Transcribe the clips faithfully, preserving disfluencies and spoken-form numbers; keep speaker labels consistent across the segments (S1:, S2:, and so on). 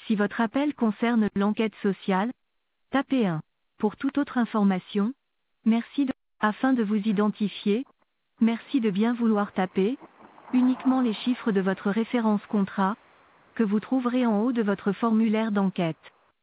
S1: Si votre appel concerne l'enquête sociale, tapez un. Pour toute autre information, merci de... Afin de vous identifier, merci de bien vouloir taper uniquement les chiffres de votre référence contrat, que vous trouverez en haut de votre formulaire d'enquête.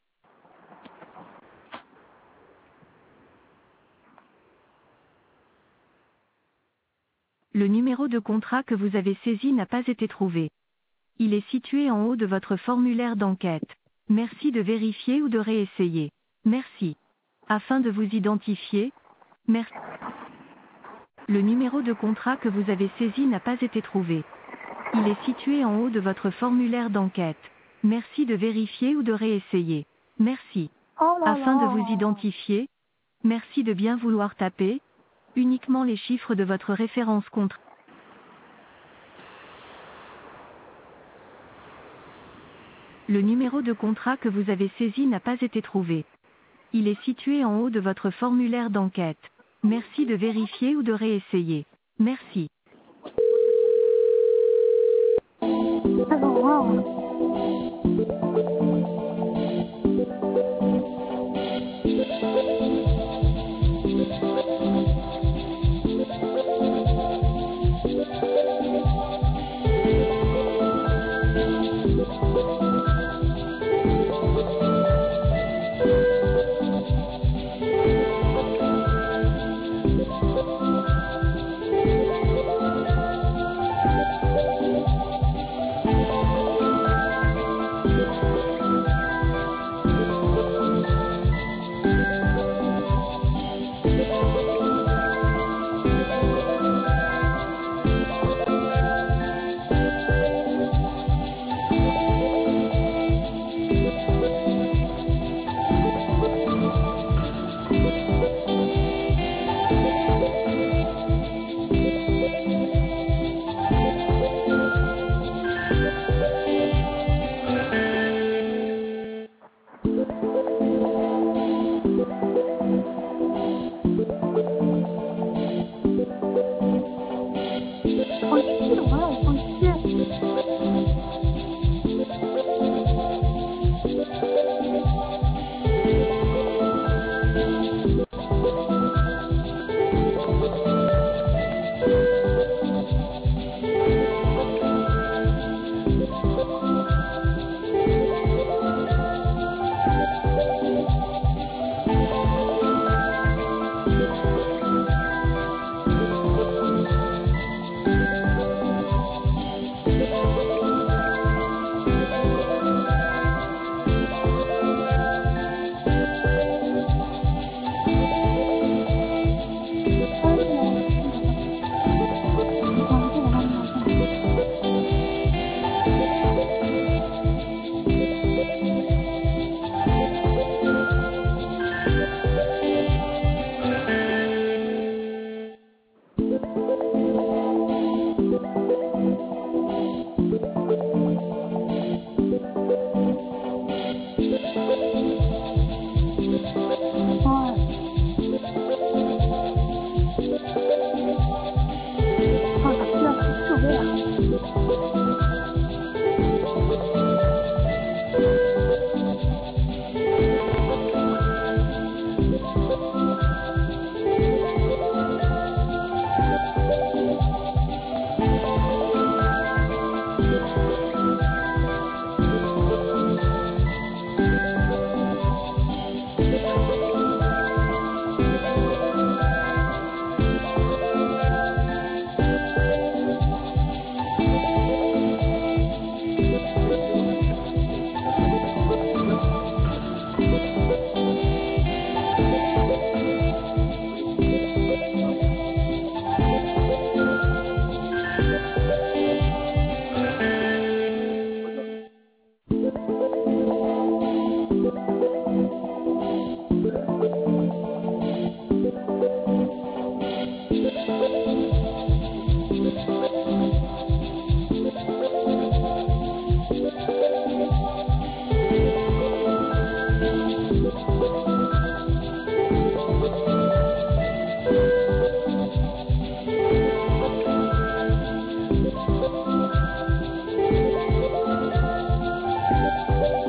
S1: Le numéro de contrat que vous avez saisi n'a pas été trouvé. Il est situé en haut de votre formulaire d'enquête. Merci de vérifier ou de réessayer. Merci. Afin de vous identifier, merci. Le numéro de contrat que vous avez saisi n'a pas été trouvé. Il est situé en haut de votre formulaire d'enquête. Merci de vérifier ou de réessayer. Merci.
S2: Oh là
S1: Afin de
S2: là.
S1: vous identifier, merci de bien vouloir taper uniquement les chiffres de votre référence contrat. Le numéro de contrat que vous avez saisi n'a pas été trouvé. Il est situé en haut de votre formulaire d'enquête. Merci de vérifier ou de réessayer. Merci.
S2: Oh, wow.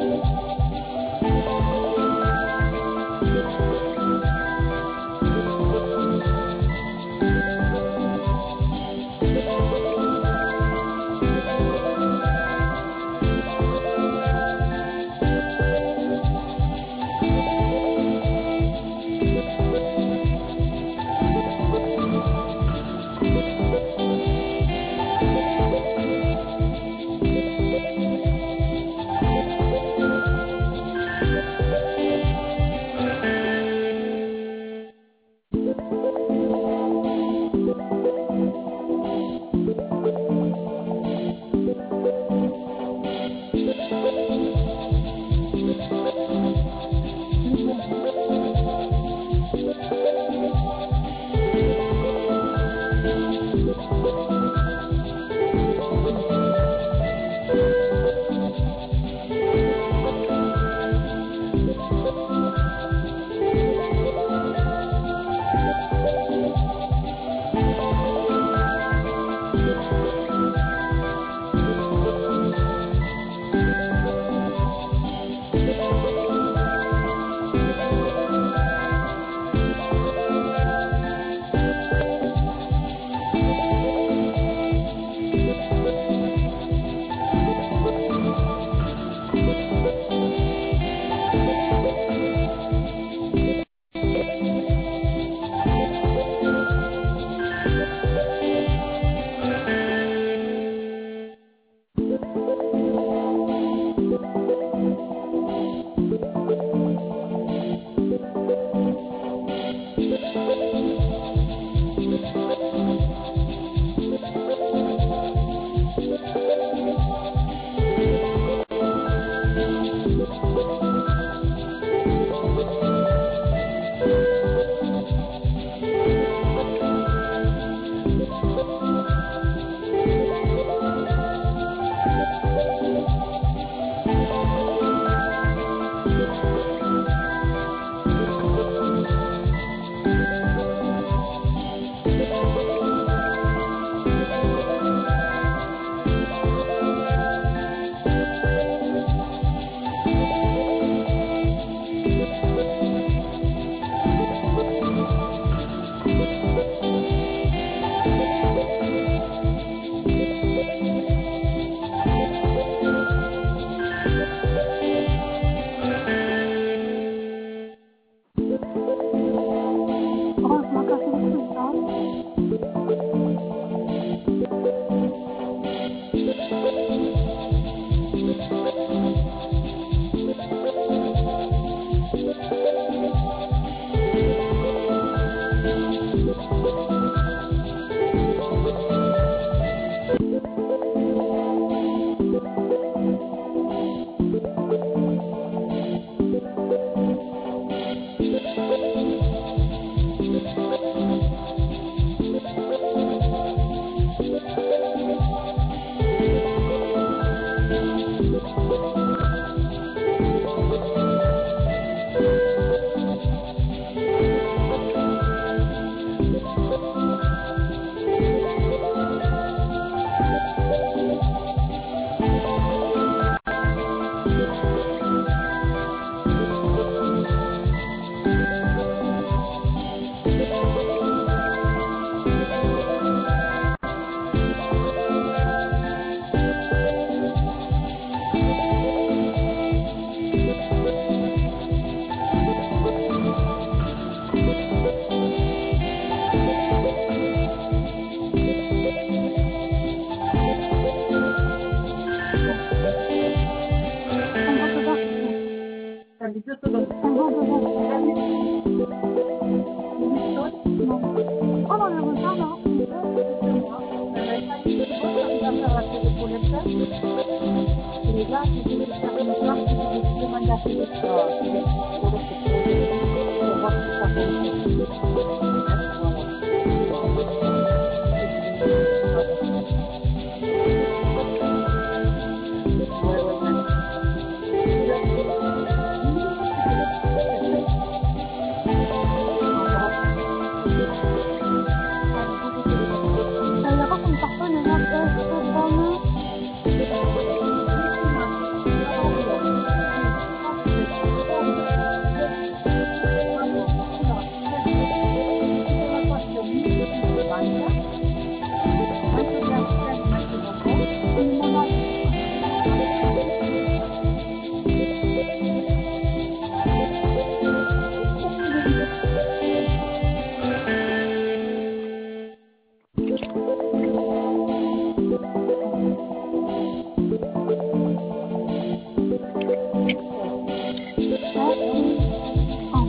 S2: Thank you.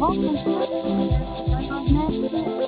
S2: Welcome to Merci.